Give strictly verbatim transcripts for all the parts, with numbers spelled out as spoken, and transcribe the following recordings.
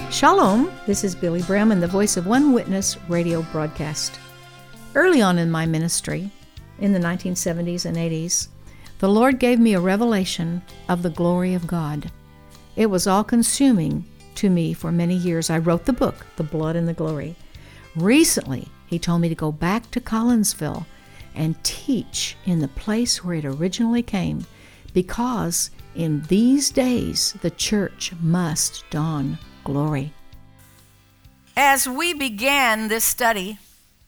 Shalom, this is Billy Bremen, the voice of One Witness radio broadcast. Early on in my ministry, in the nineteen seventies and eighties, the Lord gave me a revelation of the glory of God. It was all-consuming to me for many years. I wrote the book, The Blood and the Glory. Recently, He told me to go back to Collinsville and teach in the place where it originally came, because in these days the church must don glory. As we began this study,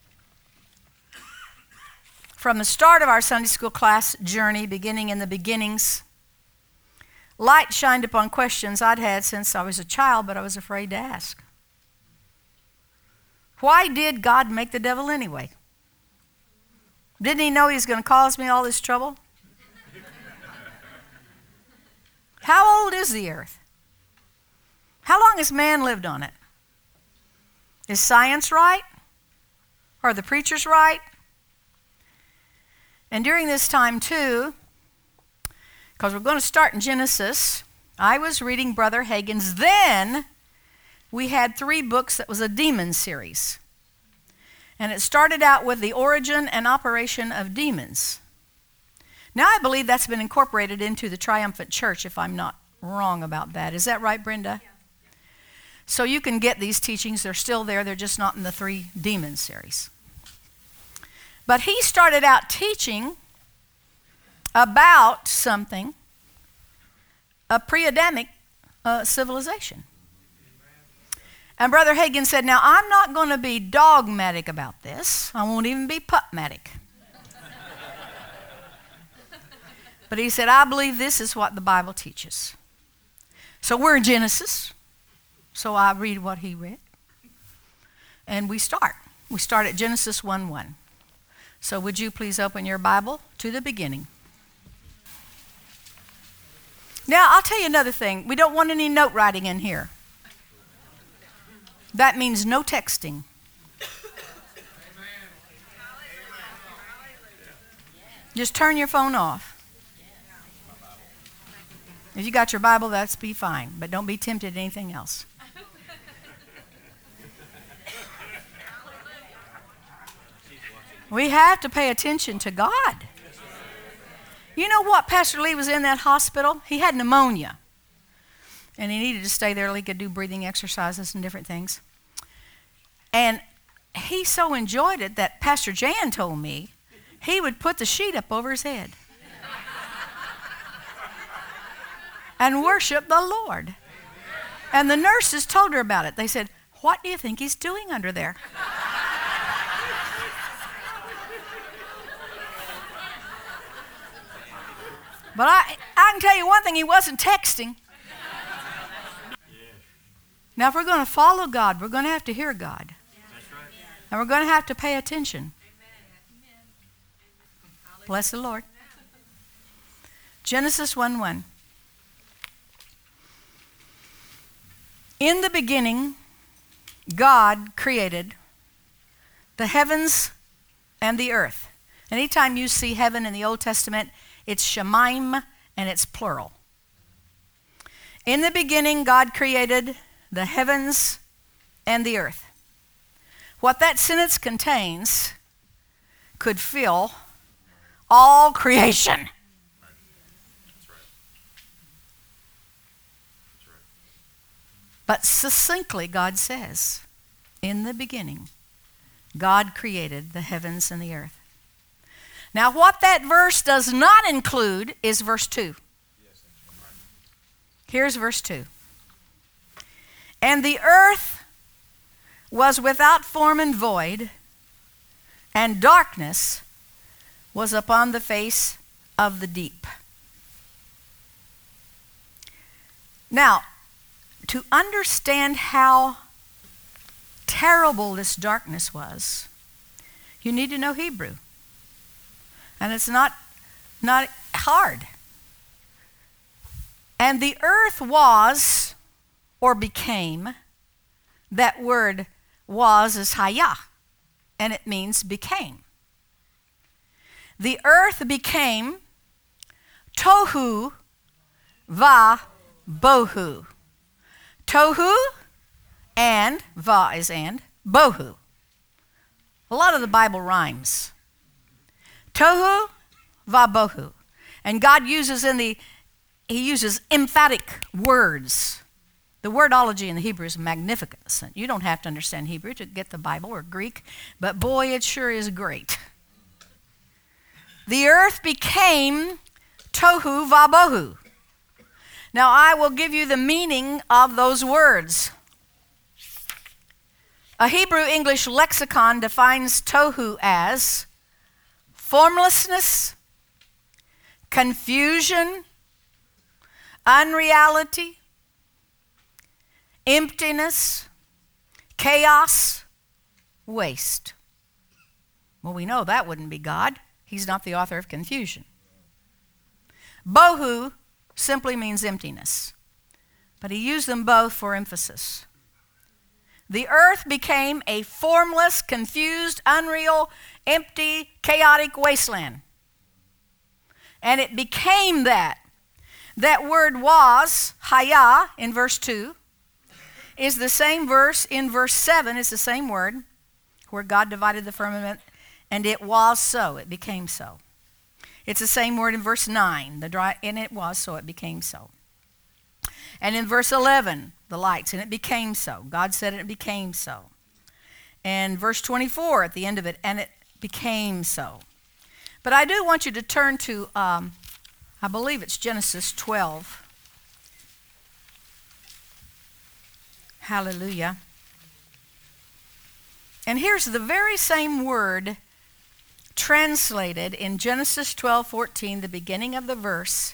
from the start of our Sunday school class journey, beginning in the beginnings, light shined upon questions I'd had since I was a child, but I was afraid to ask. Why did God make the devil anyway? Didn't He know He was going to cause me all this trouble? How old is the earth? How long has man lived on it? Is science right? Are the preachers right? And during this time too, because we're going to start in Genesis, I was reading Brother Hagin's. Then we had three books that was a demon series. And it started out with the origin and operation of demons. Now I believe that's been incorporated into the Triumphant Church, if I'm not wrong about that. Is that right, Brenda? Yeah. So you can get these teachings. They're still there. They're just not in the three demon series. But he started out teaching about something, a pre-Adamic uh, civilization. And Brother Hagin said, now I'm not going to be dogmatic about this. I won't even be pupmatic. But he said, I believe this is what the Bible teaches. So we're in Genesis. So I read what he read. And we start. We start at Genesis one one. So would you please open your Bible to the beginning. Now, I'll tell you another thing. We don't want any note writing in here. That means no texting. Just turn your phone off. If you got your Bible, that's be fine. But don't be tempted to anything else. We have to pay attention to God. You know what? Pastor Lee was in that hospital. He had pneumonia. And he needed to stay there so he could do breathing exercises and different things. And he so enjoyed it that Pastor Jan told me he would put the sheet up over his head and worship the Lord. And the nurses told her about it. They said, what do you think he's doing under there? But I, I can tell you one thing, he wasn't texting. Now, if we're going to follow God, we're going to have to hear God. And we're going to have to pay attention. Bless the Lord. Genesis one one. In the beginning, God created the heavens and the earth. Anytime you see heaven in the Old Testament, it's Shemaim and it's plural. In the beginning, God created the heavens and the earth. What that sentence contains could fill all creation. But succinctly, God says, in the beginning, God created the heavens and the earth. Now, what that verse does not include is verse two. Here's verse two. And the earth was without form and void, and darkness was upon the face of the deep. Now, to understand how terrible this darkness was, you need to know Hebrew. And it's not, not hard. And the earth was, or became, that word was is hayah, and it means became. The earth became tohu va bohu. Tohu and, va is and, bohu. A lot of the Bible rhymes. Tohu, va bohu. And God uses in the, he uses emphatic words. The wordology in the Hebrew is magnificent. You don't have to understand Hebrew to get the Bible or Greek, but boy, it sure is great. The earth became tohu va bohu. Now I will give you the meaning of those words. A Hebrew English lexicon defines tohu as formlessness, confusion, unreality, emptiness, chaos, waste. Well, we know that wouldn't be God. He's not the author of confusion. Bohu simply means emptiness, but he used them both for emphasis. The earth became a formless, confused, unreal, empty, chaotic wasteland. And it became that. That word was, haya, in verse two, is the same verse in verse seven. It's the same word, where God divided the firmament, and it was so. It became so. It's the same word in verse nine, the dry, and it was so, it became so. And in verse eleven, the lights, and it became so. God said it, it became so. And verse twenty-four at the end of it, and it became so. But I do want you to turn to, um, I believe it's Genesis twelve. Hallelujah. And here's the very same word translated in Genesis twelve fourteen, the beginning of the verse.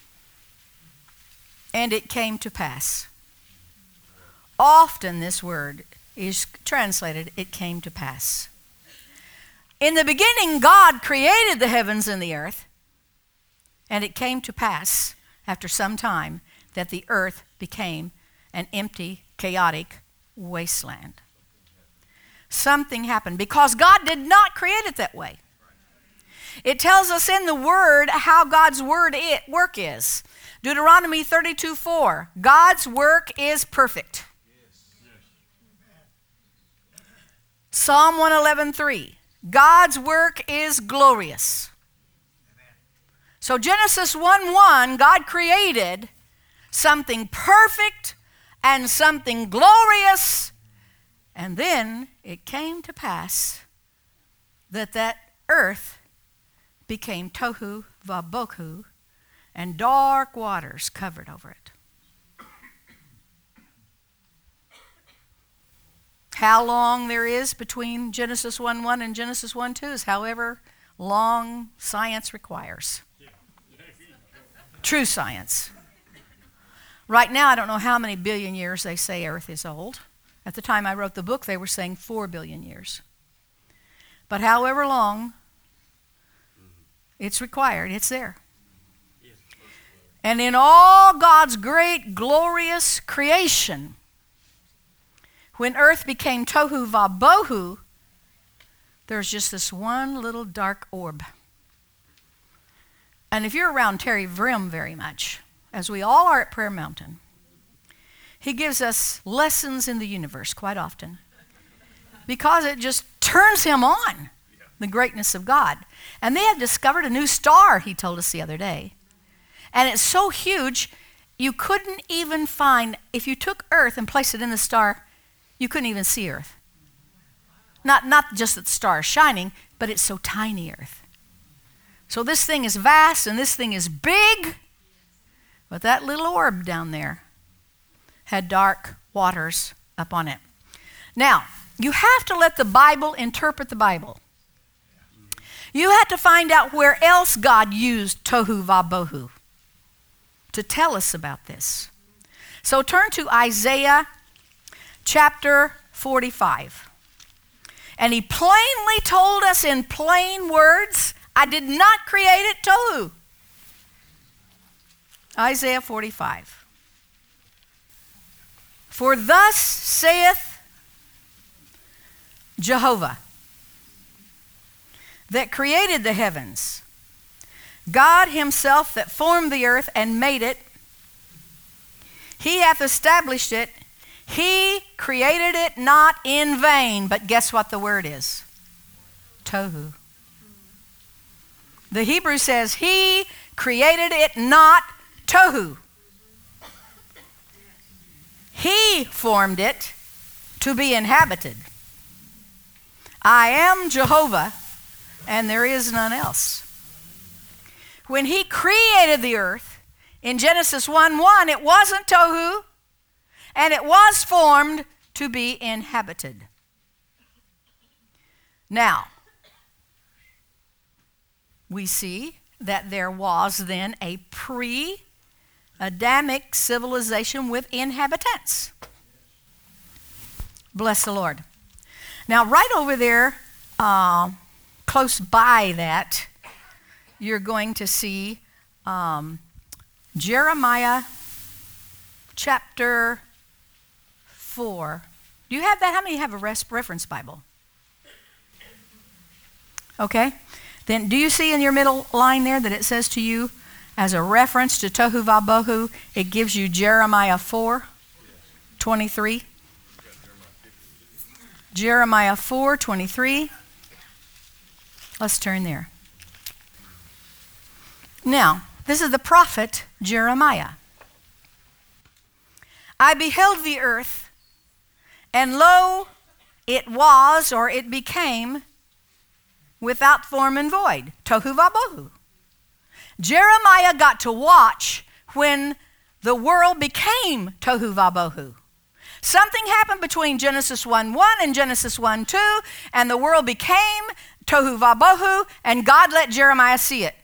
And it came to pass. Often this word is translated, it came to pass. In the beginning, God created the heavens and the earth, and it came to pass after some time that the earth became an empty, chaotic wasteland. Something happened because God did not create it that way. It tells us in the Word how God's word it, work is. Deuteronomy thirty-two four, God's work is perfect. Psalm one eleven three, God's work is glorious. So Genesis one one, God created something perfect and something glorious, and then it came to pass that that earth became tohu vabohu, and dark waters covered over it. How long there is between Genesis one one and Genesis one two is however long science requires. True science. Right now, I don't know how many billion years they say Earth is old. At the time I wrote the book, they were saying four billion years. But however long it's required, it's there. And in all God's great, glorious creation, when earth became tohu vabohu, there's just this one little dark orb. And if you're around Terry Vrimm very much, as we all are at Prayer Mountain, he gives us lessons in the universe quite often because it just turns him on, the greatness of God. And they have discovered a new star, he told us the other day. And it's so huge, you couldn't even find, if you took Earth and placed it in the star, you couldn't even see Earth. Not, not just that the star is shining, but it's so tiny, Earth. So this thing is vast and this thing is big, but that little orb down there had dark waters up on it. Now, you have to let the Bible interpret the Bible. You have to find out where else God used tohu vabohu to tell us about this. So turn to Isaiah chapter forty-five. And he plainly told us in plain words, I did not create it tohu. Isaiah forty-five. For thus saith Jehovah, that created the heavens, God himself that formed the earth and made it, he hath established it, he created created it not in vain. But guess what the word is? Tohu. The Hebrew says he created it not tohu. He formed it to be inhabited. I am Jehovah, and there is none else. When he created the earth, in Genesis one one, it wasn't tohu, and it was formed to be inhabited. Now, we see that there was then a pre-Adamic civilization with inhabitants. Bless the Lord. Now, right over there, uh, close by that, you're going to see um, Jeremiah chapter four. Do you have that? How many have a reference Bible? Okay. Then do you see in your middle line there that it says to you, as a reference to Tohu Vabohu, it gives you Jeremiah four twenty-three? Jeremiah four twenty-three. Let's turn there. Now, this is the prophet Jeremiah. I beheld the earth, and lo, it was, or it became, without form and void. Tohu Vabohu. Jeremiah got to watch when the world became Tohu Vabohu. Something happened between Genesis one one and Genesis one two, and the world became Tohu Vabohu, and God let Jeremiah see it.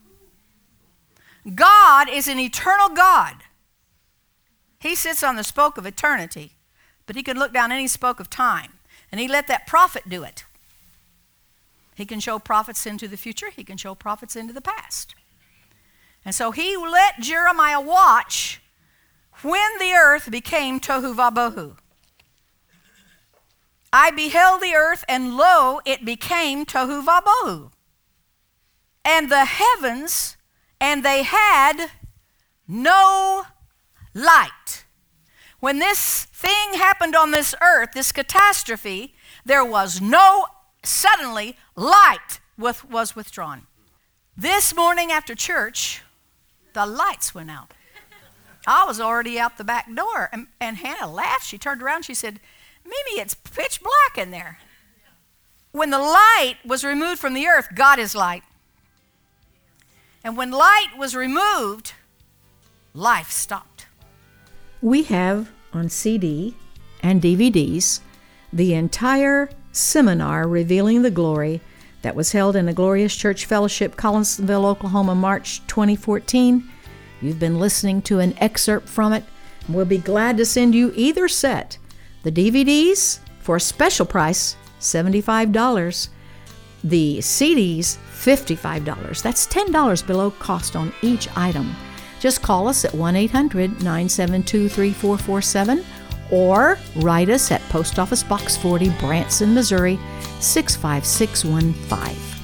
God is an eternal God. He sits on the spoke of eternity, but he can look down any spoke of time, and he let that prophet do it. He can show prophets into the future. He can show prophets into the past. And so he let Jeremiah watch when the earth became Tohu Vabohu. I beheld the earth, and lo, it became Tohu Vabohu. And the heavens, and they had no light. When this thing happened on this earth, this catastrophe, there was no, suddenly, light with, was withdrawn. This morning after church, the lights went out. I was already out the back door, and, and Hannah laughed. She turned around, she said, Mimi, it's pitch black in there. When the light was removed from the earth, God is light. And when light was removed, life stopped. We have on C D and D V Ds the entire seminar Revealing the Glory that was held in a Glorious Church Fellowship, Collinsville, Oklahoma, March twenty fourteen. You've been listening to an excerpt from it. We'll be glad to send you either set. The D V Ds, for a special price, seventy-five dollars. The C Ds, fifty-five dollars. That's ten dollars below cost on each item. Just call us at one eight hundred nine seven two three four four seven or write us at Post Office Box forty, Branson, Missouri, six five six one five.